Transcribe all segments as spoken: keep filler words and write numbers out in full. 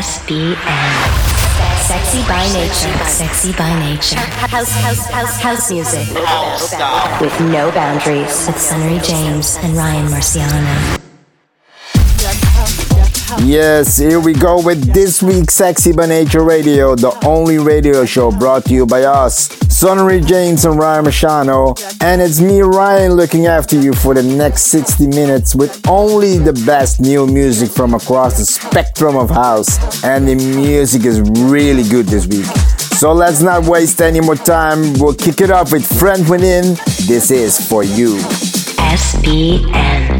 S B N. Sexy by nature. Sexy by nature. House, house, house, house music. With no boundaries. With Sunnery James and Ryan Marciano. Yes, here we go with this week's Sexy by Nature Radio, the only radio show brought to you by us, Sunnery James and Ryan Marciano. And it's me, Ryan, looking after you for the next sixty minutes with only the best new music from across the spectrum of house. And the music is really good this week. So let's not waste any more time. We'll kick it off with Friend Within. This is for you. S B N.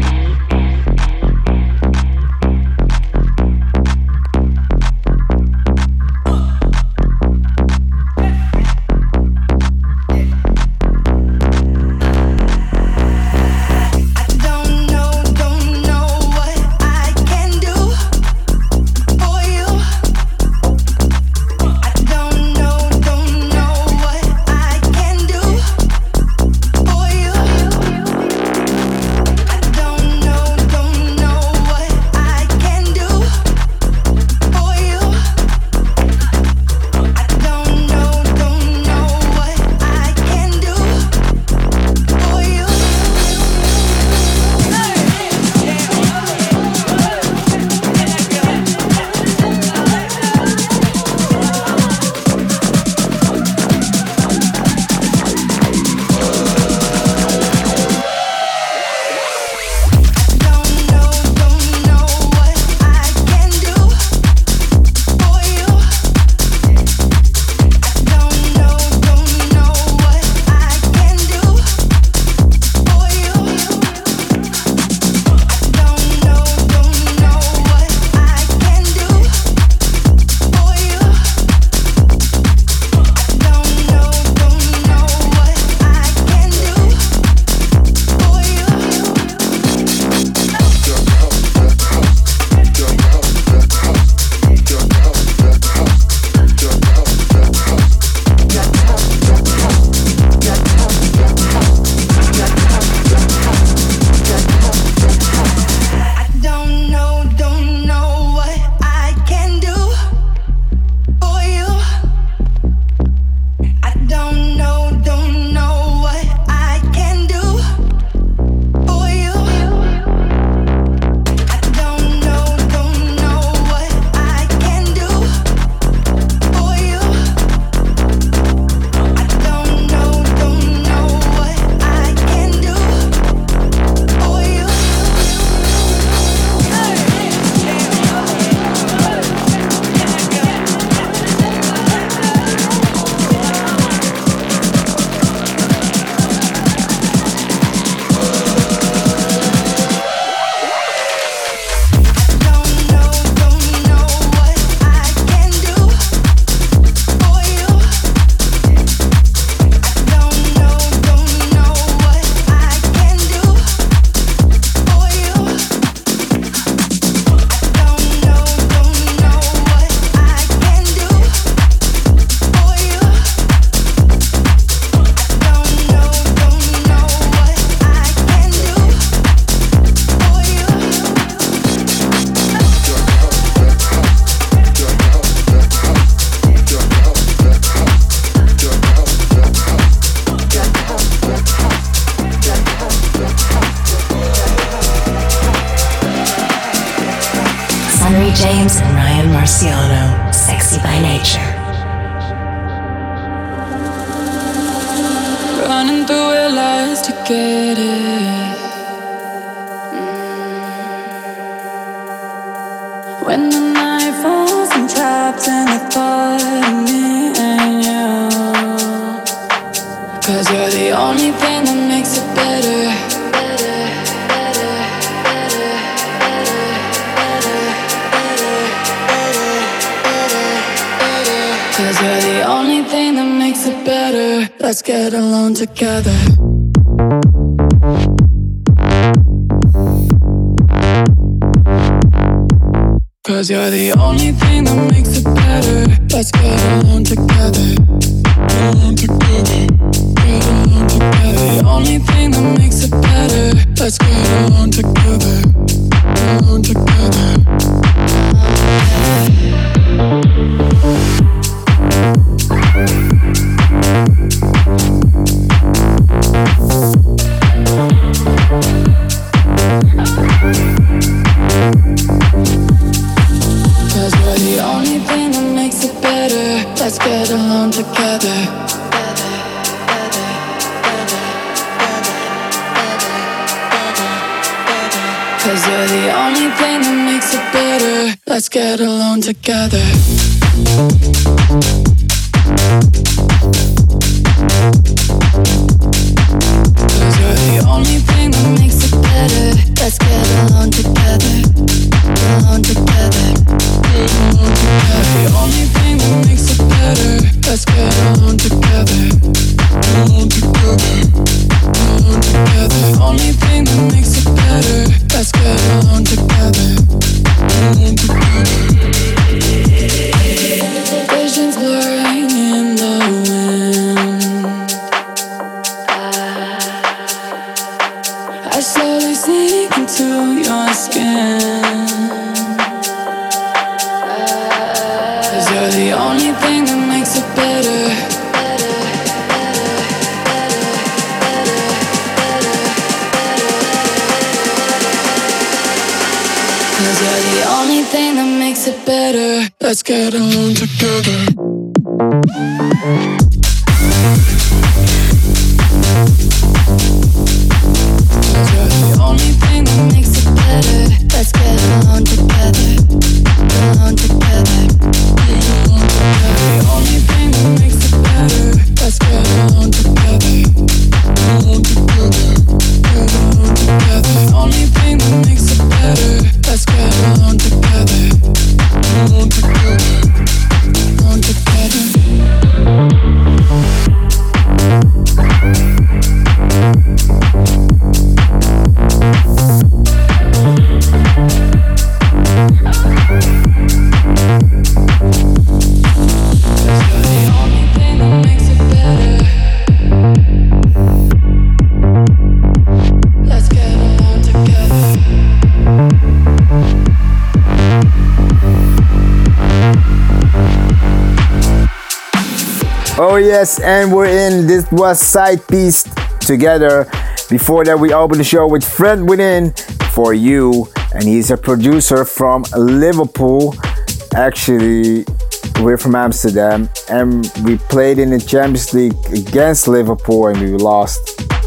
James and Ryan Marciano, Sexy by Nature. Running through our lives to get it. Mm. When the night falls, I'm trapped in the thought of me and you. 'Cause you're the only thing that makes it better. Cause you're the only thing that makes it better. Let's get alone together. Cause you're the only thing that makes it better. Let's get alone together. Get alone together. Get alone together. The only thing that makes it better. Let's get alone together. Get alone together. Cause you're the only thing that makes it better. Let's get alone together. Cause you're the only thing that makes it better. Let's get alone together. Alone together. Alone together. The only thing that makes it better. Let's get alone together. Alone together. Alone together. The only thing that makes it better. Let's get alone together. Alone together. Visions blurring in the wind. I slowly sink into your skin. Cause you're the only thing that makes it better. Cause you're the only thing that makes it better. Let's get alone together. Cause you're the only thing that makes it better. Let's get alone together. Alone together. Alone together. The only thing that makes it better. Let's get alone together. Alone together. Alone together. The only thing that makes it better. Let's get alone together. Alone together. Alone together. Oh yes, and we're in. This was Side Piece Together. Before that, we opened the show with Friend Within for You, and he's a producer from Liverpool. Actually, we're from Amsterdam, and we played in the Champions League against Liverpool, and we lost.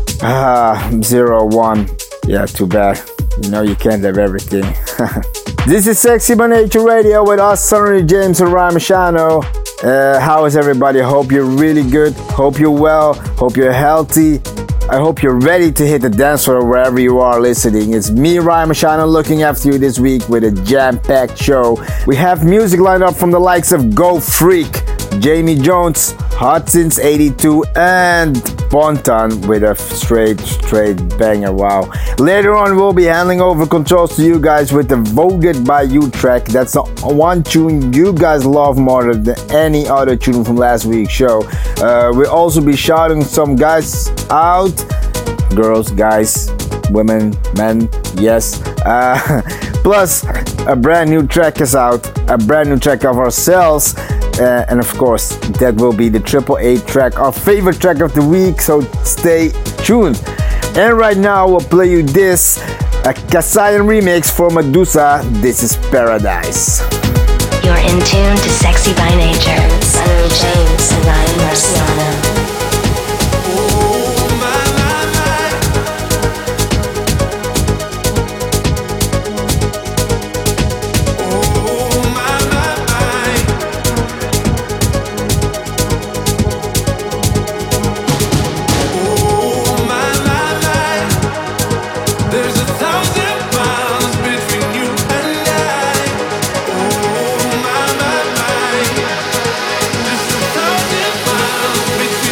Ah, zero one. Yeah, too bad. You know you can't have everything. This is Sexy by Nature Radio with us, Sonny James and Ryan Marciano. Uh, how is everybody? Hope you're really good. Hope you're well. Hope you're healthy. I hope you're ready to hit the dance floor wherever you are listening. It's me, Ryan Marciano, looking after you this week with a jam-packed show. We have music lined up from the likes of Go Freak, Jamie Jones, Hot Since eighty-two, and Ponton with a straight, straight banger. Wow. Later on, we'll be handing over controls to you guys with the Voted By You track. That's the one tune you guys love more than any other tune from last week's show. Uh, we'll also be shouting some guys out. Girls, guys, women, men, yes. Uh, plus, a brand new track is out. A brand new track of ourselves. Uh, and of course, that will be the Triple Eight track, our favorite track of the week, so stay tuned. And right now, we'll play you this, a Kasayan remix for Medusa, This Is Paradise. You're in tune to Sexy by Nature, Sonny James and Ryan Marciano. Between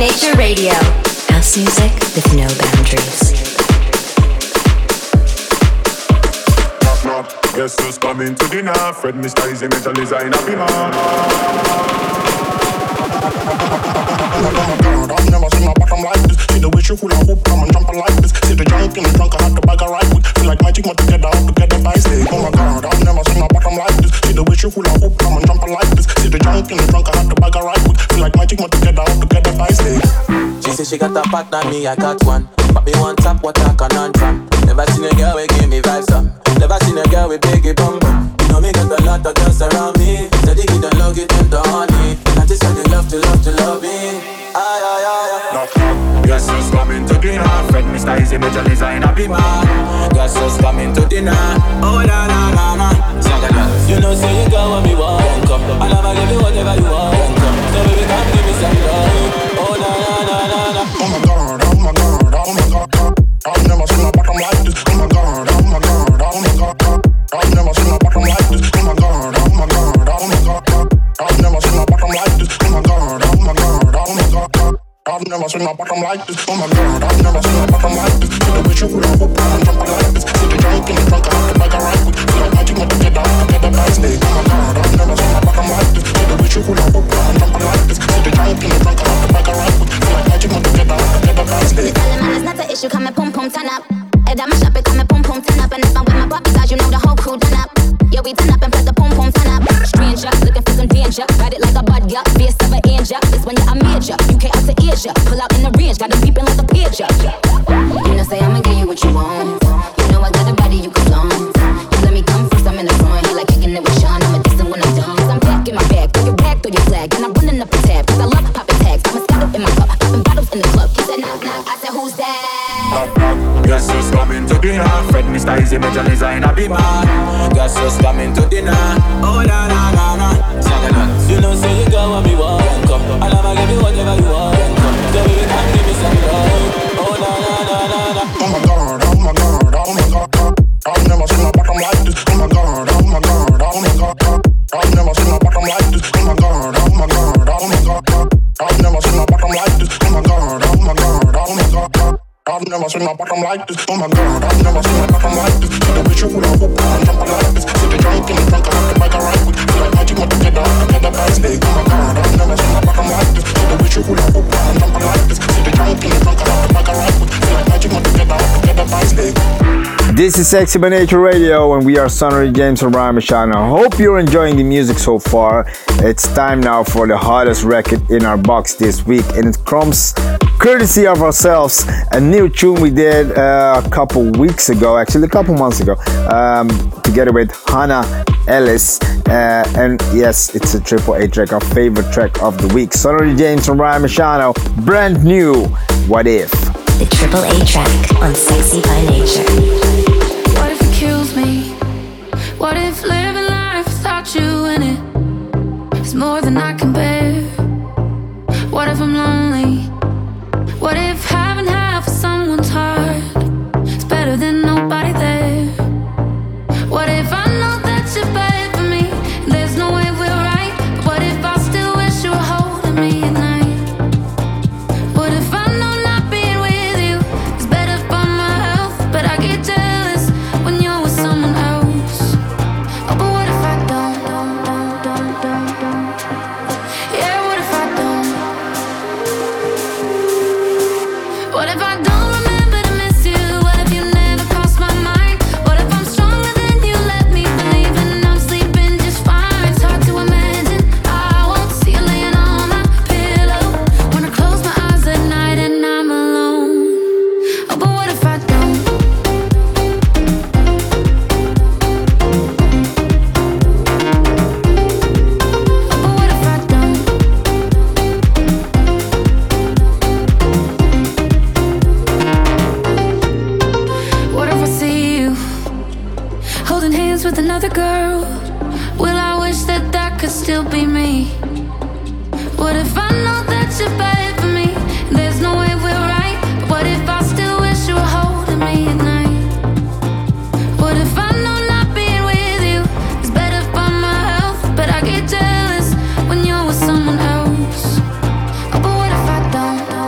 Nature Radio. House music with no boundaries. Guess who's coming to dinner? Fred, Mister Easy, Major Design, I'll be man. I've never seen a bottom like this. See the way she hula hoop, come and jump like this. See the junk in the trunk, I had to bag a right with. Feel like magic, but together, out together by slave. Oh my God, I've never seen a bottom like this. See the way she hula hoop, come and jump like this. See the junk in the trunk, I had to bag a right with. Feel like magic, but together, out together by slave. She say she got a partner, me I got one. But me one tap, what I can on from. Never seen a girl we give me vibes up. Never seen a girl with biggie bum bum. You know me got a lot of girls around me. So they give them love, give them the honey. And this how they love to love to love me. Aye, aye, aye, aye. Guess who's coming to dinner? Fred, Mister Easy, Major Design, I'll be man. Guess who's coming to dinner? Oh, na, na, na, na. You know, say you got what me want, come. I never give you whatever you want, come. So baby, come give me some love. Oh, na, na, na, na, na. Oh my God, oh my God, oh my God. I've never seen a bottom like this. Oh my God, oh my God, oh my God. I've never seen a bottom like this. Oh my God, oh my God, oh my God. I've never seen a bottom like this. Oh my God, oh my God, oh my God. I've never seen a bottom like this. Oh my God, I've never seen a bottom like this. See the way you hula hoop and jump like this. See the junk in the trunk, I have to bag a right with. Feel like magic, but together, together by snake. Oh my God, I've never seen a bottom like this. See the way you hula hoop and jump like this. See the junk in the trunk, I have to bag a right with. Feel like magic, but together, together by snake. Tell him man, it's not an issue, come and pum pum turn up. Head on my shop, it come and pum pum turn up. And if I'm with my puppies, as you know the whole crew done up. Yeah, we turn up and press the pum pum turn up. Stranger, looking for some danger. Ride it like a bud, yeah. Face of an angel. It's when you're a major. U K out to Asia. Pull out in the range, got them peeping like a pager. You know, say I'ma give you what you want. You know I got a body you can flaunt. You let me come first, I'm in the front. You like kicking it with Sean, I'm a distant when I'm done. Cause I'm back in my bag, throw your bag, throw your flag. And I'm running up the tab, cause I love popping tags. I'm a scallop in my cup, popping bottles in the club. He said knock, knock, I said who's that? Knock, knock. Guess who's coming to dinner? Fred, Mister Easy, Major Design, I'll be man. Guess who's coming to dinner? Oh, na, na, na, na. You know, say you got what me want, come. I never give you whatever you want, come. So baby, come give me some love. Oh, na, na, na, na, na. Oh my God, oh my God, oh my God. I've never seen a bottom like this. Oh my God, oh my God, oh my God. I've never seen a bottom like this. Oh my God, oh my God, oh my God. I've never seen a bottom like this. Oh my God, oh my God, oh my God. I've never seen a bottom like this. Oh my God, I've never seen a bottom like this. See the way you hula hoop and jump like this. See the junk in the trunk, I have to bag a right with. Feel like magic, but together, together by snake. Oh my God, I've never seen a bottom like this. See the way you hula hoop and jump like this. See the junk in the trunk, I have to bag a right with. Feel like magic, but together, together by snake. This is Sexy by Nature Radio, and we are Sonny James and Ryan Machano. I hope you're enjoying the music so far. It's time now for the hottest record in our box this week, and it comes courtesy of ourselves. A new tune we did uh, a couple weeks ago, actually a couple months ago, um, together with Hannah Ellis. Uh, and yes, it's a Triple A track, our favorite track of the week. Sonny James and Ryan Machano, brand new, What If? The Triple A track on Sexy by Nature. What if it kills me? What if living life without you in it is more than I can bear? What if I'm lonely? What if having half of someone's heart is better than nobody there? What if I know that you're bad for me and there's no way we're right? But what if I still wish you were holding me at night? What if I know not being with you is better for my health, but I get jealous when you're with someone else? Oh, but what if I don't, don't, don't, don't, don't, don't? Yeah, what if I don't? What if I don't remember to miss you? What if you never crossed my mind? What if I'm stronger than you let me believe and I'm sleeping just fine? It's hard to imagine I won't see you laying on my pillow when I close my eyes at night and I'm alone. Oh, but what if I don't? Oh, but what if I don't? What if I see you holding hands with another girl? Will I wish that that could still be me? What if I know that you're bad for me and there's no way we're right? But what if I still wish you were holding me at night? What if I know not being with you is better for my health, but I get jealous when you're with someone else? Oh, but what if I don't?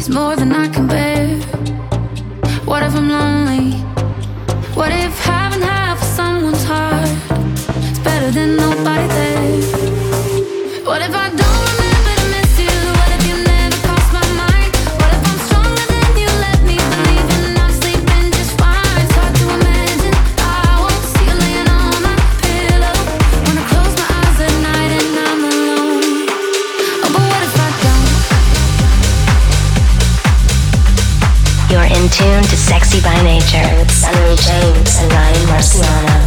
is more than I can bear. What if I'm lonely? What if having half of someone's heart is better than nobody there? What if I don't remember to miss you? What if you never crossed my mind? What if I'm stronger than you let me believe and I'm sleeping just fine? It's hard to imagine I won't see you laying on my pillow when I close my eyes at night and I'm alone. Oh, but what if I don't? You're in tune to Sexy by Nature with Sunny James and Ryan Marciano.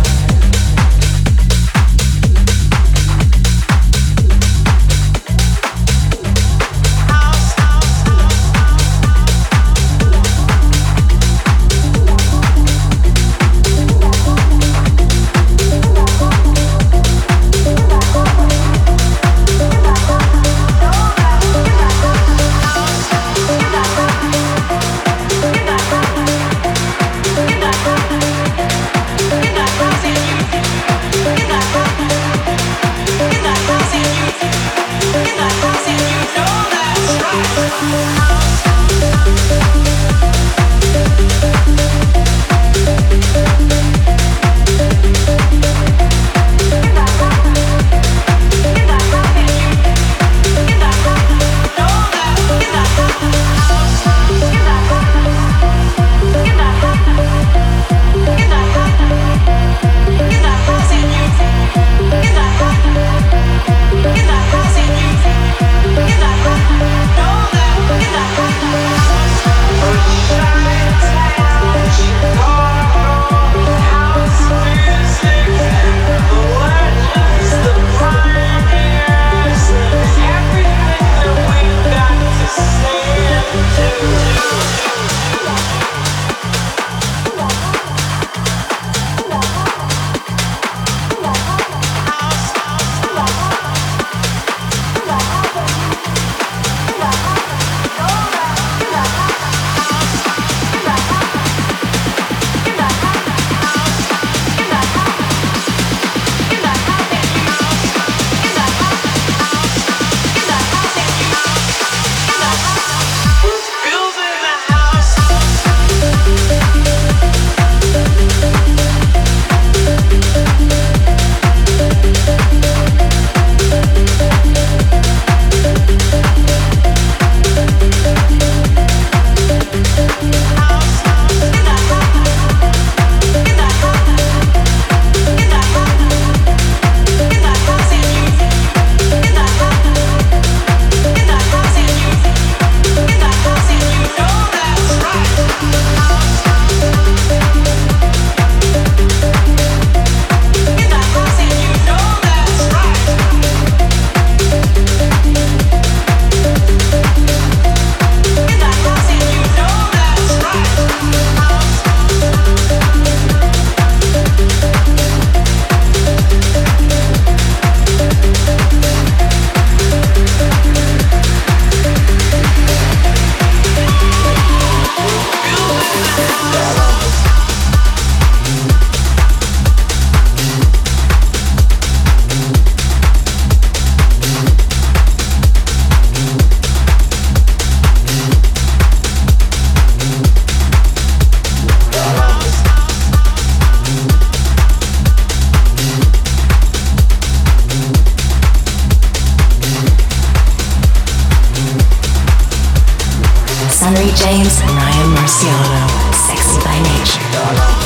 Sunny James and Ryan Marciano, Sexy by Nature.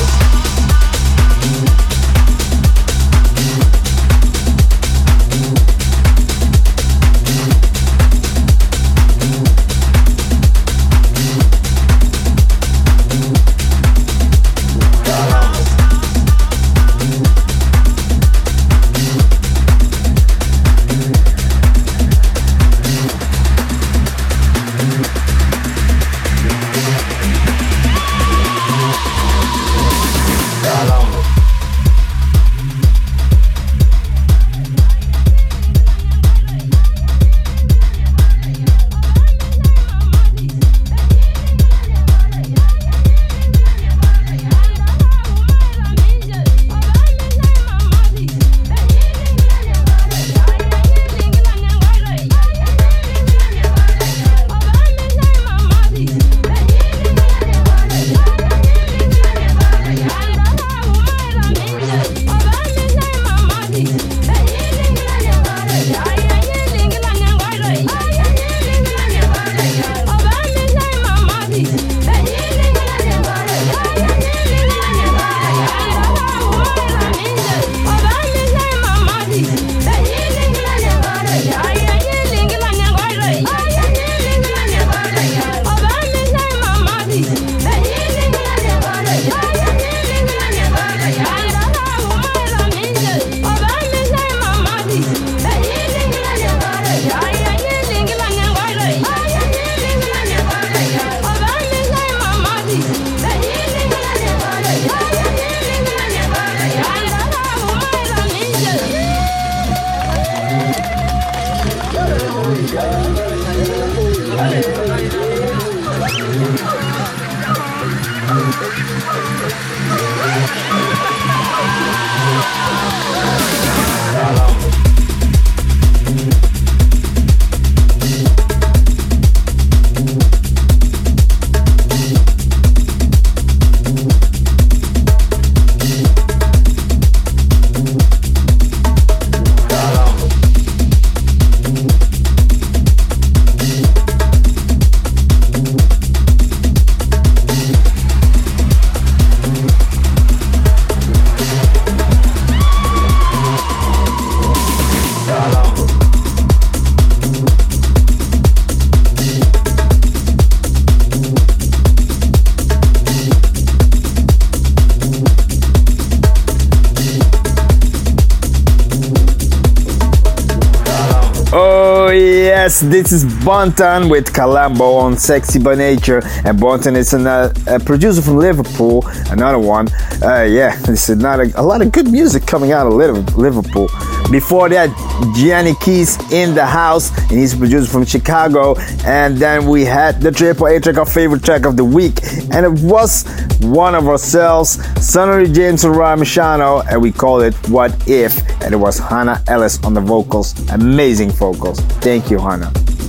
Yes, this is Bontan with Calambo on Sexy by Nature, and Bontan is an, uh, a producer from Liverpool, another one. Uh, yeah, this is not a, a lot of good music coming out of Liverpool. Before that, Gianni Keys in the house, and he's a producer from Chicago. And then we had the Triple A track, our favorite track of the week, and it was one of ourselves, Sonny James and Ryan Marciano, and we called it What If, and it was Hannah Ellis on the vocals. Amazing vocals. Thank you, Hannah.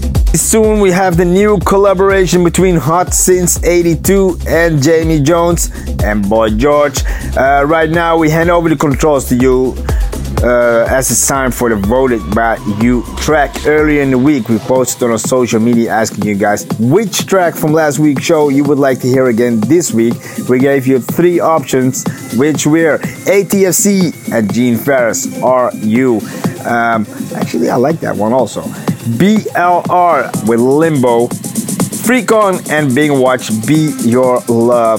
Soon we have the new collaboration between Hot Since eighty-two and Jamie Jones and Boy George. Uh, right now we hand over the controls to you. Uh, as it's time for the Voted By You track. Earlier in the week, we posted on our social media asking you guys which track from last week's show you would like to hear again this week. We gave you three options, which were A T F C and Gene Ferris, Are You. Um, actually, I like that one also. B L R with Limbo. Freak On and Bing Watch, Be Your Love.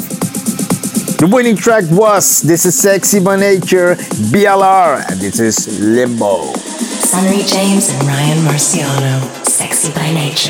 The winning track was This Is Sexy by Nature, B L R, and this is Limbo. Sonny James and Ryan Marciano, Sexy by Nature.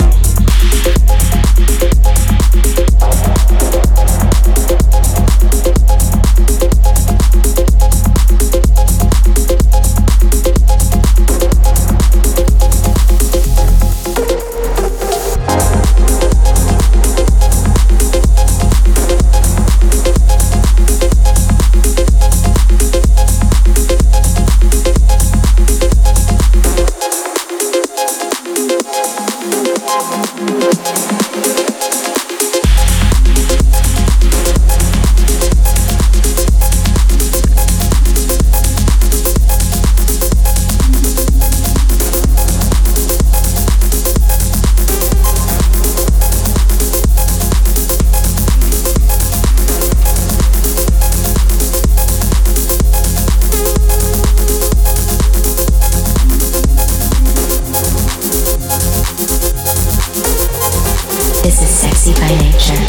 This is Sexy by Nature.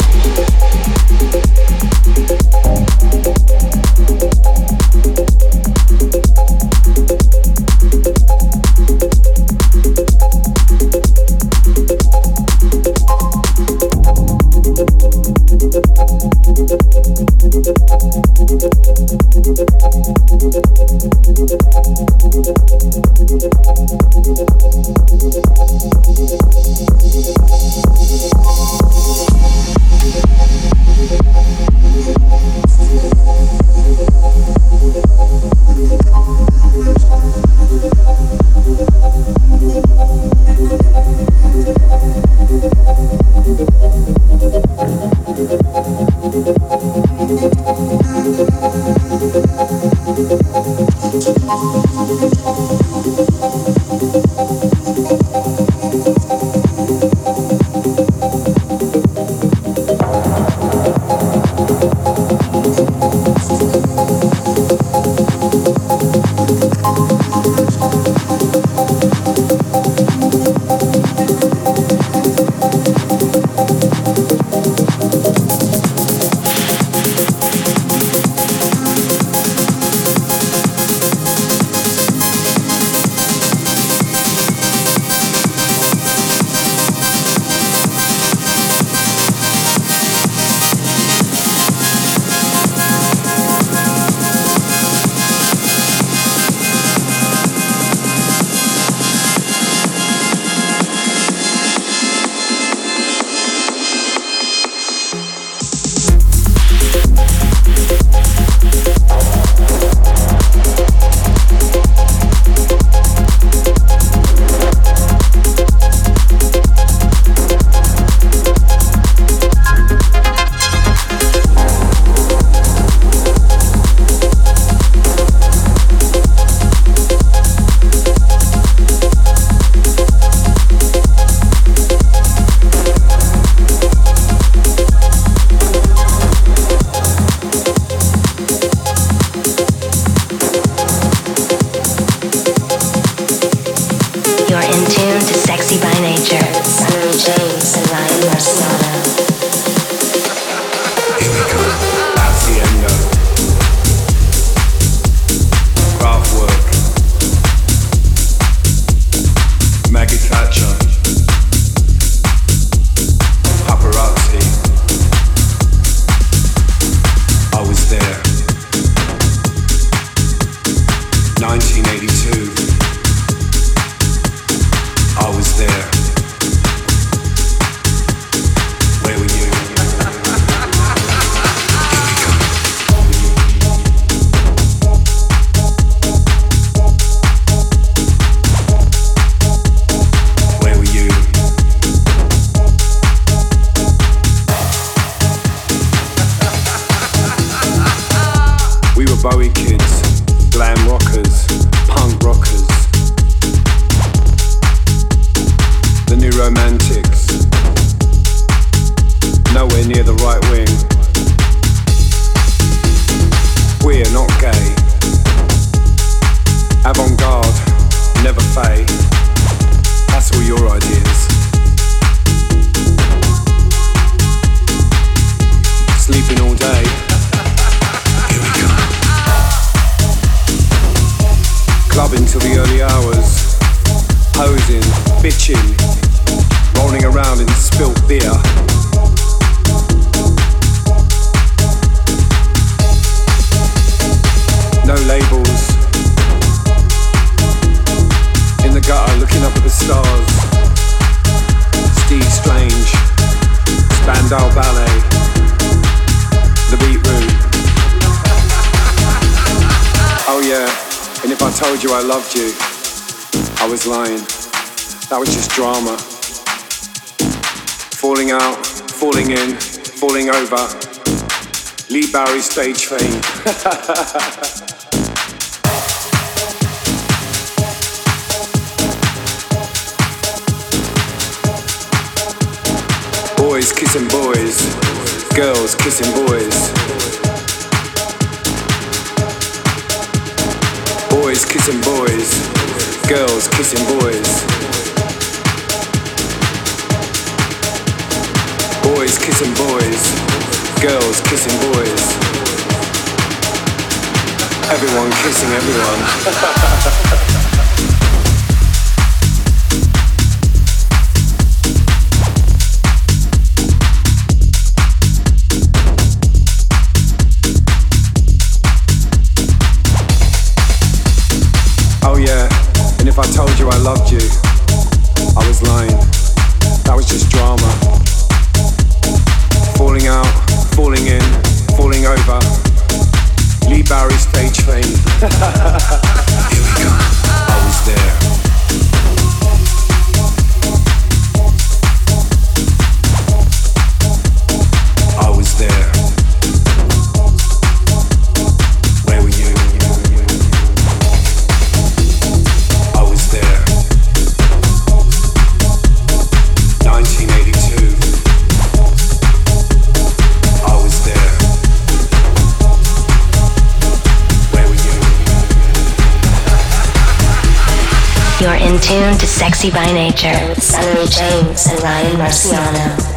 romantics, nowhere near the right wing. We're not gay. Avant-garde, never fade. That's all your ideas. Sleeping all day. Here we go. Clubbing till the early hours. Posing, bitching, rolling around in spilt beer. No labels. In the gutter, looking up at the stars. Steve Strange, Spandau Ballet, The Beat Room. Oh yeah, and if I told you I loved you, I was lying. That was just drama. Falling out, falling in, falling over. Lee Barry stage fame. Boys kissing boys, girls kissing boys. Boys kissing boys, girls kissing boys. Boys kissing boys, girls kissing boys. Everyone kissing everyone. If I told you I loved you, I was lying. That was just drama. Falling out, falling in, falling over. Lee Barry stage fame. Here we go. I was there. I was there. Where were you? nineteen eighty-two. I was there. Where were you? You're in tune to Sexy by Nature with Sunny James and Ryan Marciano.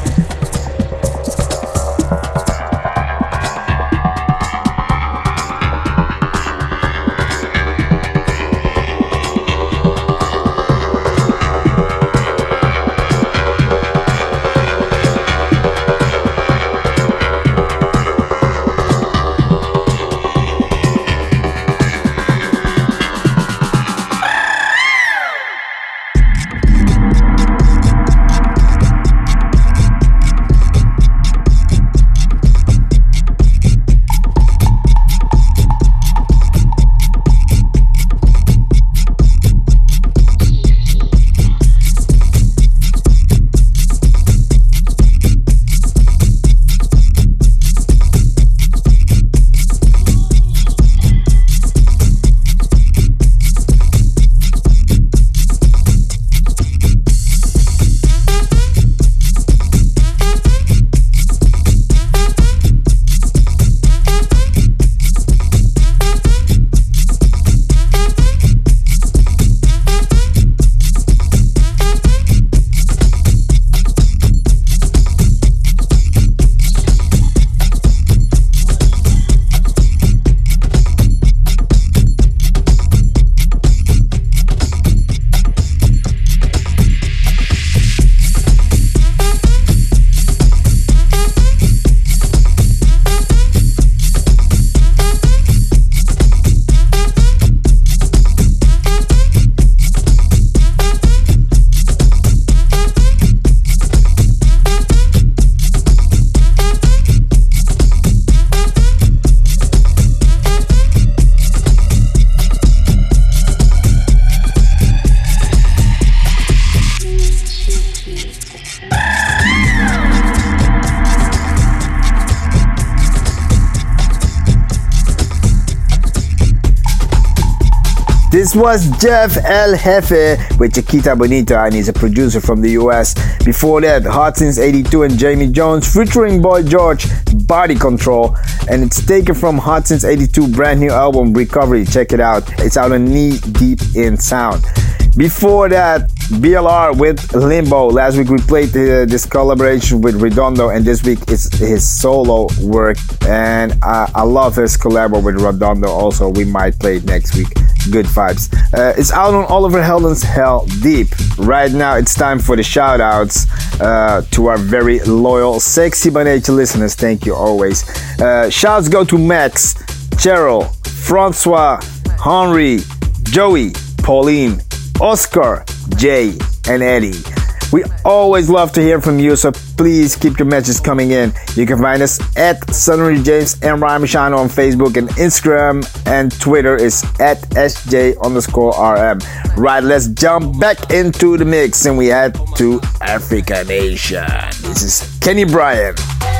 This was Jeff El Jefe with Chiquita Bonita, and he's a producer from the U S. Before that, Hot Since eighty-two and Jamie Jones featuring Boy George, Body Control, and it's taken from Hot Since eighty-two brand new album Recovery. Check it out. It's out on Knee Deep in Sound. Before that, B L R with Limbo. Last week we played the, this collaboration with Redondo, and this week it's his solo work, and I, I love his collab with Redondo also. We might play it next week. Good vibes. Uh, it's out on Oliver Heldens' Hell Deep. Right now it's time for the shout outs uh, to our very loyal Sexy by Nature listeners. Thank you always. Uh, shouts go to Max, Cheryl, Francois, Henry, Joey, Pauline, Oscar, Jay, and Eddie. We always love to hear from you, so please keep your messages coming in. You can find us at Sunnery James and Ryan Marciano on Facebook, and Instagram and Twitter is at S J underscore R M. Right, let's jump back into the mix, and we head to Africa Nation. This is Kenny Bryan.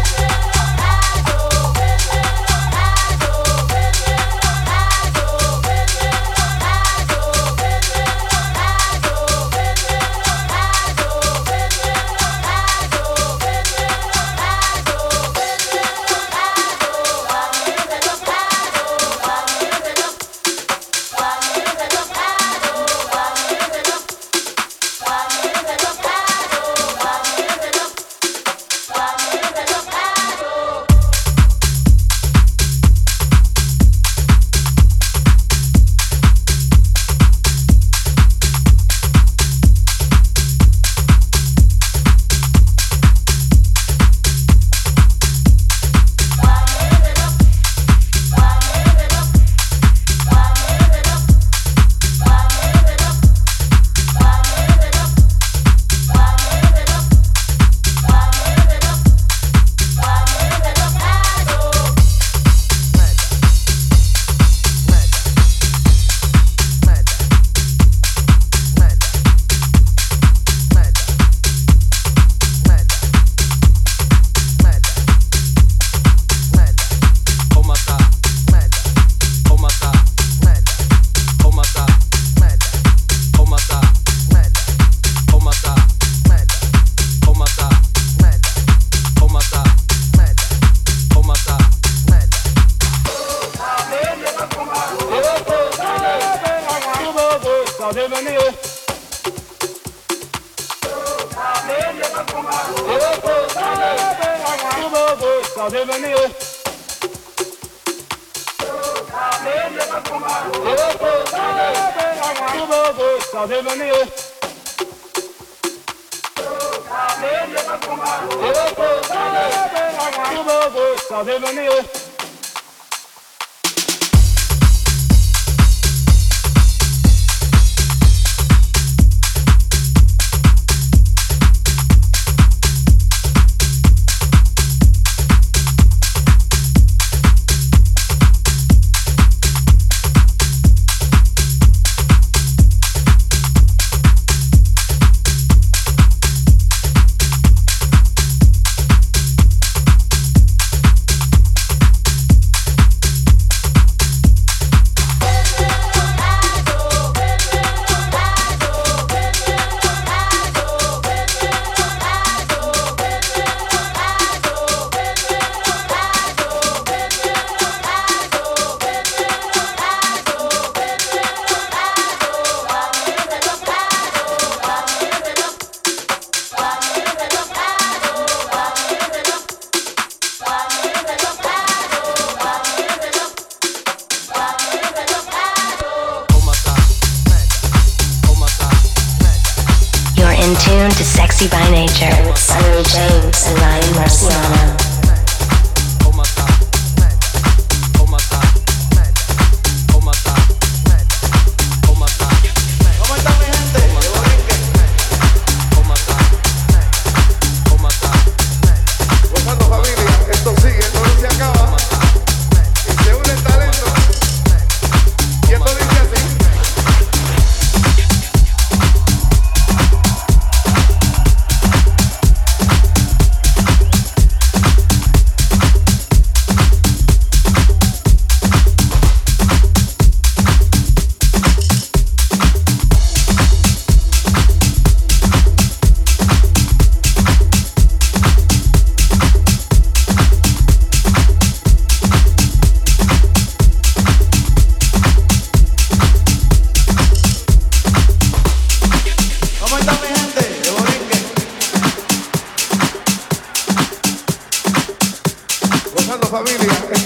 in tune to Sexy by Nature with Sunnery James and Ryan Marciano.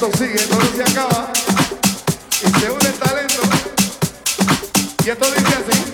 esto sigue, esto no se acaba. Y se une el talento. Y esto dice así.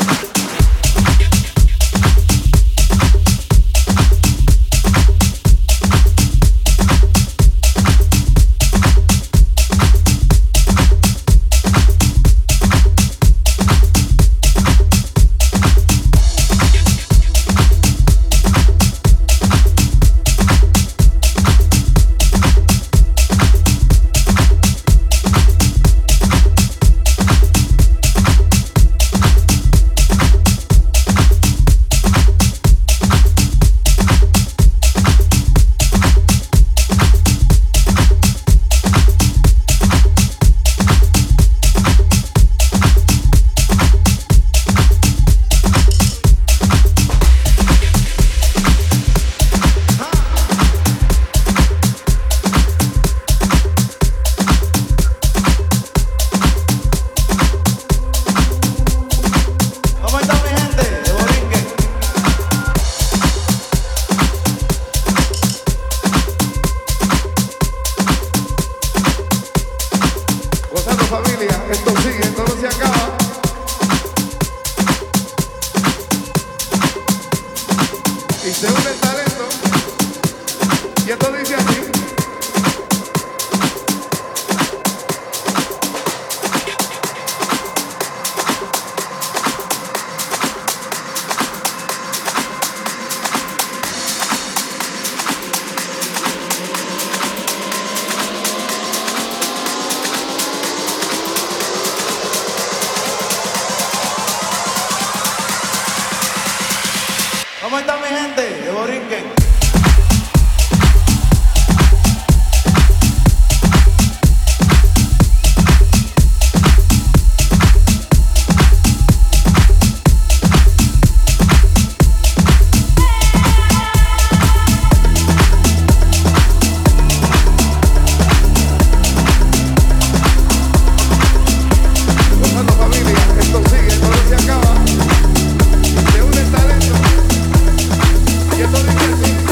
¿Cómo está mi gente de Borinquen? Gozando familia, esto sigue, esto no se acaba. Y se une el talento. Y esto dice así.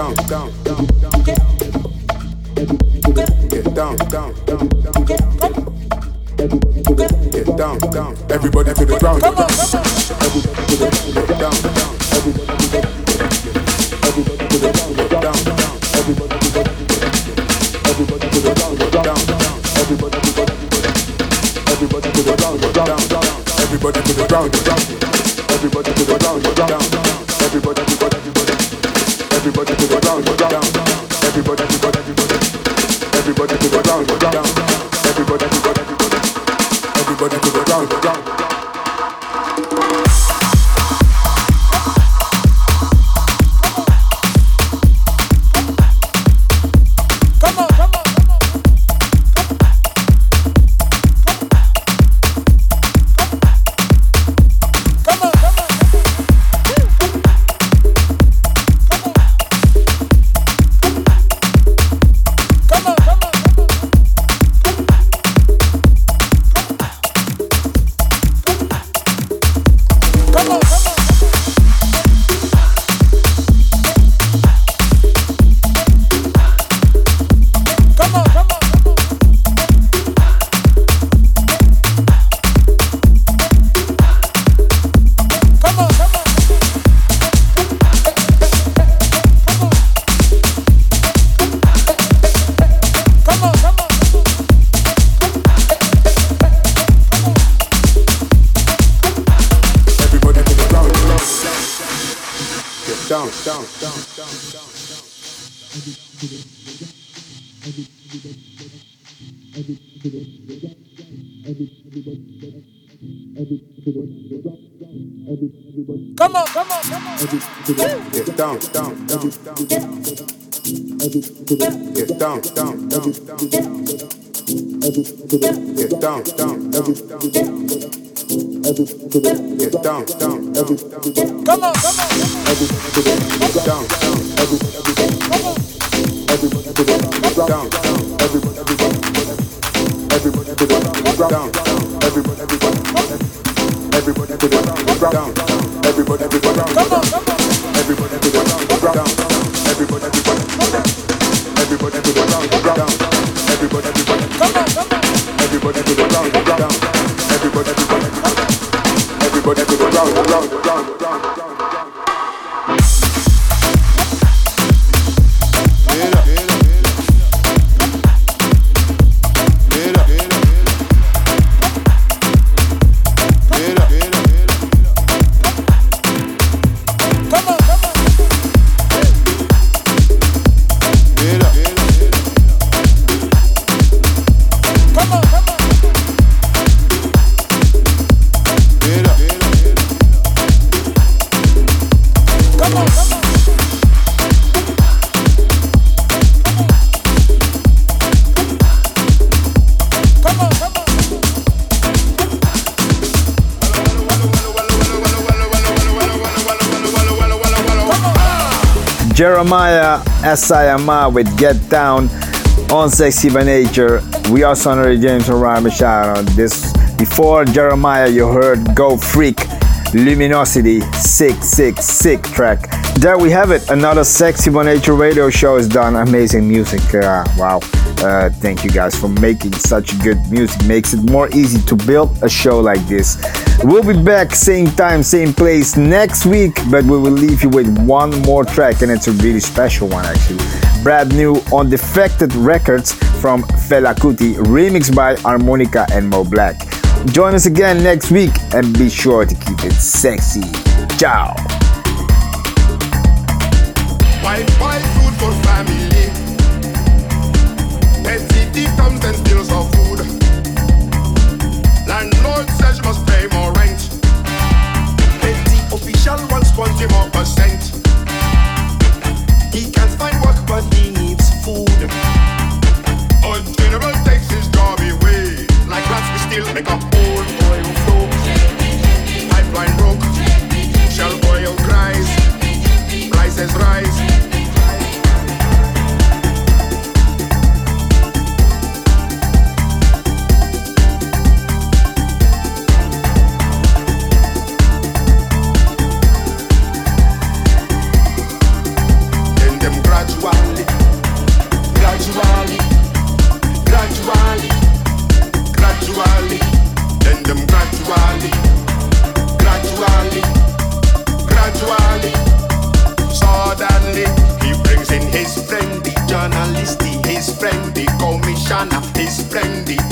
down, down, down, get down, down, down, get down, down. Everybody to the ground. Come on, come on. Everybody to the ground. Get down, down. Everybody to the everybody to the ground. Get down, down. Everybody to the everybody to the ground. Get down, down. Everybody to the everybody to the ground. Get down, down. Everybody to the ground. Get down. Everybody to the ground. Get down, down. Everybody to the everybody to the ground. Get down, down. Everybody to the everybody to the ground. Get down, down. Everybody to the everybody to the ground. Get down. Down, down, down, down, down, come on, come on, come on. Get down, down, down, down. Get down, down, down, down. Get down, down, down, down. Get down, down, down. Come on, come on. Get down, down. Come on. Everybody to the down, down. Everybody, everybody, everybody to the down, down. Everybody, everybody, everybody to the down, down. Everybody, everybody, come on, come on. Everybody to the down, down. Everybody, everybody, everybody to the down, down. Everybody, everybody, come on, come on. Everybody to the down, down. Everybody, everybody. Everybody to the ground, ground, ground, ground, ground. Get up, get up, get up, get up, get up, get up. Come on, come on. Get up, get up, come on, come on. Get up. Come on, come on. Come on, come on. Jeremiah S I M A with Get Down on Sexy by Nature. We are Sonny James and Ryan Machado. This before Jeremiah, you heard Go Freak, Luminosity, sick, sick, sick track. There we have it. Another Sexy by Nature radio show is done. Amazing music. Uh, wow. Uh, thank you guys for making such good music. Makes it more easy to build a show like this. We'll be back same time, same place next week, but we will leave you with one more track, and it's a really special one actually. Brand new on Defected Records from Fela Kuti, remixed by Harmonica and Mo Black. Join us again next week and be sure to keep it sexy. Ciao. White, white food for family. S C T comes and steals our food. Landlord says you must pay more rent. Petty official wants twenty more percent. He can't find work but he needs food. A general takes his job away. Like rats we still make up old oil flow. Pipeline broke. Shell oil cries. Prices rise. In them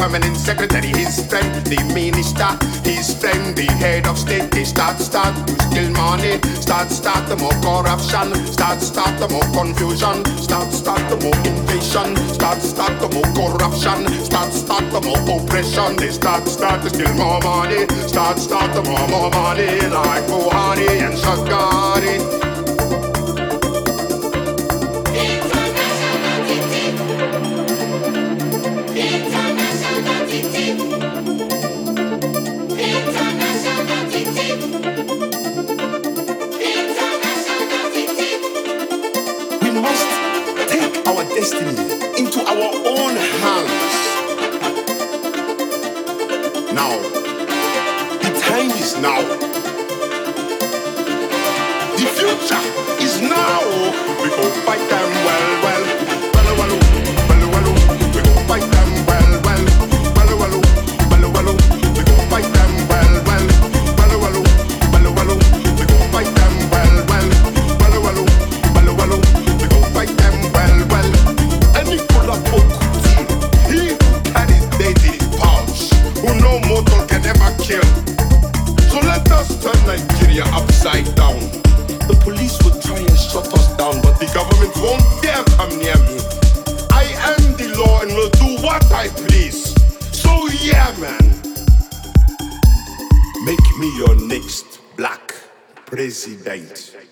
permanent secretary, his friend, the minister, his friend, the head of state. They start, start to steal money, start, start the more corruption, start, start the more confusion, start, start the more invasion, start, start the more corruption, start, start the more oppression. They start, start to steal more money, start, start the more, more money, like Buhari and Shagari. Destiny into our own hands. Now, the time is now. The future is now. We go fight them well, well, well, well, well, well. We go fight them well, well, well, well, well, well. We go fight them well, well, well, well, well, well. We go fight them well, well, well, well, well, well. We go fight them well, well. Any color he who carries death in his pouch, who no mortal can ever kill. So let us turn Nigeria upside down. The police will try and shut us down, but the government won't dare come near me. I am the law and will do what I please. So yeah, man, make me your next black president.